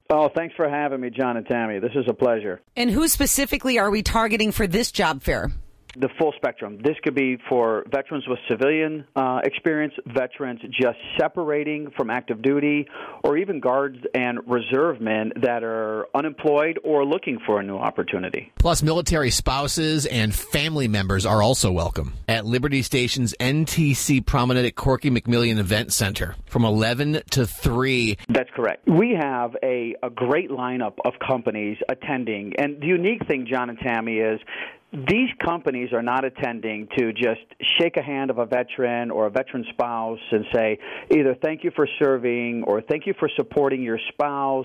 Oh, thanks for having me, John and Tammy. This is a pleasure. And who specifically are we targeting for this job fair? The full spectrum. This could be for veterans with civilian experience, veterans just separating from active duty, or even guards and reserve men that are unemployed or looking for a new opportunity. Plus, military spouses and family members are also welcome at Liberty Station's NTC Promenade at Corky McMillan Event Center from 11 to 3. That's correct. We have a great lineup of companies attending. And the unique thing, John and Tammy, is these companies are not attending to just shake a hand of a veteran or a veteran spouse and say either thank you for serving or thank you for supporting your spouse.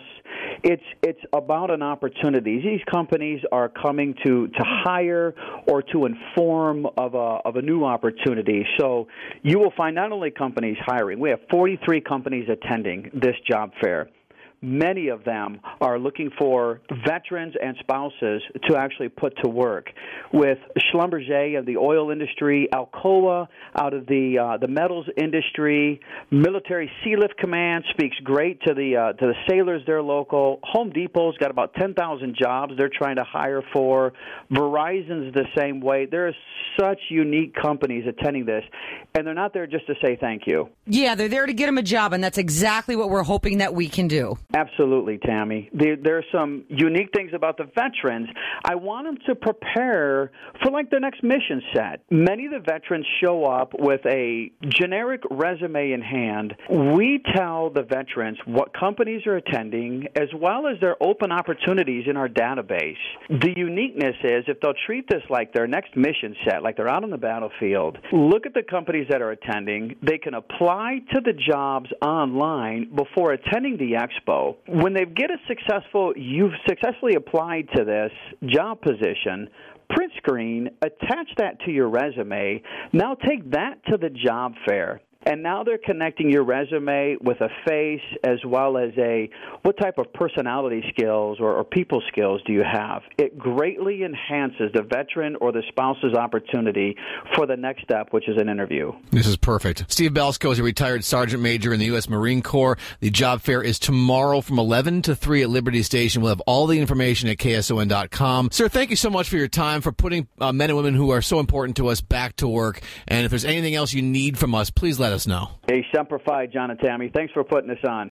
It's about an opportunity. These companies are coming to hire or to inform of a new opportunity. So you will find not only companies hiring. We have 43 companies attending this job fair. Many of them are looking for veterans and spouses to actually put to work. With Schlumberger of the oil industry, Alcoa out of the metals industry, Military Sealift Command speaks great to the sailors there local. Home Depot's got about 10,000 jobs they're trying to hire for. Verizon's the same way. There are such unique companies attending this, and they're not there just to say thank you. Yeah, they're there to get them a job, and that's exactly what we're hoping that we can do. Absolutely, Tammy. There are some unique things about the veterans. I want them to prepare for, like, their next mission set. Many of the veterans show up with a generic resume in hand. We tell the veterans what companies are attending as well as their open opportunities in our database. The uniqueness is if they'll treat this like their next mission set, like they're out on the battlefield, look at the companies that are attending. They can apply to the jobs online before attending the expo. When they get you've successfully applied to this job position, print screen, attach that to your resume. Now take that to the job fair. And now they're connecting your resume with a face as well as what type of personality skills or people skills do you have. It greatly enhances the veteran or the spouse's opportunity for the next step, which is an interview. This is perfect. Steve Belsko is a retired sergeant major in the U.S. Marine Corps. The job fair is tomorrow from 11 to 3 at Liberty Station. We'll have all the information at KSON.com. Sir, thank you so much for your time, for putting men and women who are so important to us back to work. And if there's anything else you need from us, please let us know. Hey, Semper Fi, John and Tammy. Thanks for putting this on.